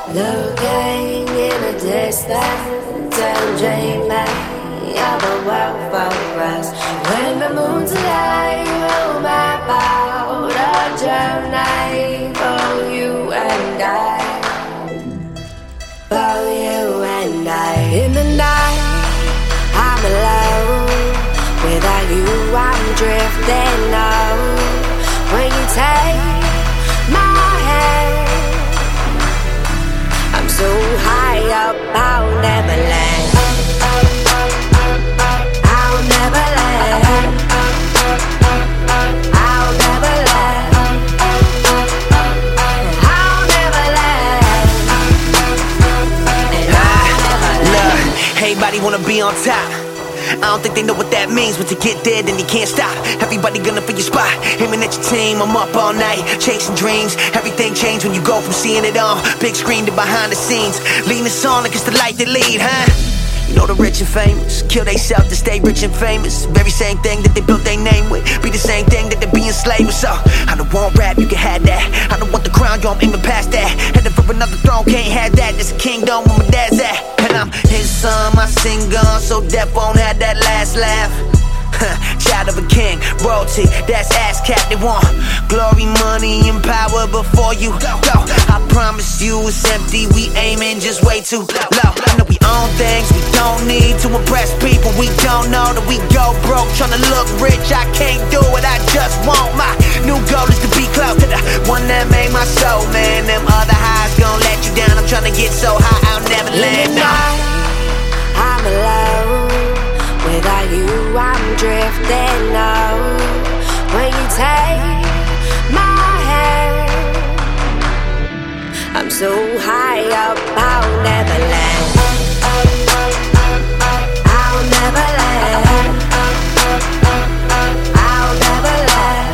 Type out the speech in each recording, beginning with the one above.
Looking in the distance and dreaming of a world for us. When the moon's alive, we'll map out a journey for you and I. For you and I. In the night, I'm alone. Without you, I'm drifting out. When you take my hand, I'm so high up, I'll never land. I'll never land. I'll never land. I'll never land. And I'll never land. Look, everybody wanna be on top. I don't think they know what that means, but to get there, then you can't stop. Everybody gunning for your spot, aiming at your team. I'm up all night, chasing dreams. Everything changed when you go from seeing it on big screen to behind the scenes. Leading the song like it's the light that lead, huh? You know the rich and famous kill theyself to stay rich and famous. Very same thing that they built their name with, be the same thing that they be enslaved with. So I don't want rap, you can have that. I don't want the crown, yo, I'm aiming past that. Heading for another throne, can't have that. This a kingdom where my dad's at. And I'm his son, my sing gun, so death won't have that last laugh. Child of a king, royalty, that's ass cap. They want glory, money, and power before you go. I promise you it's empty, we aiming just way too low. I know we own things we don't need to impress people. We don't know that we go broke trying to look rich. I can't do it, I just want my new goal is to be close to the one that made my soul, man. Them other highs gon' let you down. I'm trying to get so high I'll never land. No. I'm alone. Without you, I'm drifting out. When you take my hand, I'm so high up, I'll never land. I'll never land. I'll never land.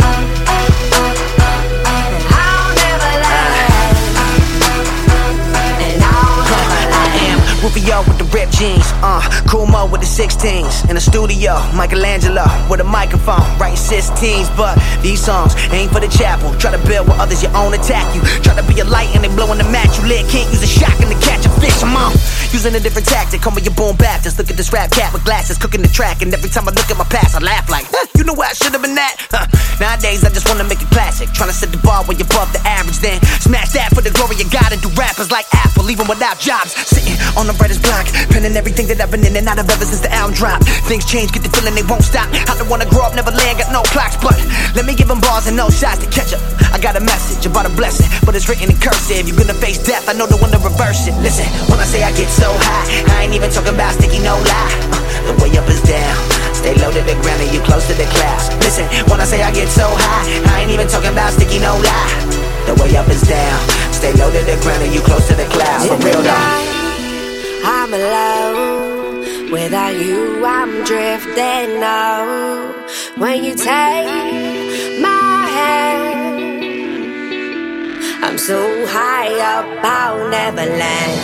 I'll never land. And I'll never land. I am Rufio with the ripped jeans, Cool Mo with the 16s. In the studio, Michelangelo with a microphone, writing 16s. But these songs ain't for the chapel. Try to build with others, your own attack you. Try to be a light and they blowing the match you lit. Can't use a shotgun to catch a fish, I'm on. Using a different tactic, come with your boom Baptist. Look at this rap cat with glasses, cooking the track. And every time I look at my past, I laugh like, you know where I should've been at? Nowadays, I just wanna make it classic. Trying to set the bar way above the average. Then smash that for the glory of God and do rappers like Apple, leaving without jobs. Sitting on the writer's block, penning everything that I've been in and out of ever since the album dropped. Things change, get the feeling they won't stop. I don't wanna grow up, never land, got no clocks. But let me give them bars and no shots to catch up. I got a message about a blessing, but it's written in cursive. You're gonna face death, I know the one to reverse it. Listen, when I say I get so high, I ain't even talking about sticky, no lie. The way up is down, stay low to the ground and you close to the clouds. Listen, when I say I get so high, I ain't even talking about sticky, no lie. The way up is down, stay low to the ground and you close to the clouds. For real though, I'm alone. Without you, I'm drifting out. When you take my hand, I'm so high up, I'll never land.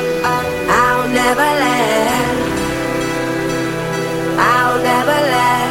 I'll never land. I'll never land.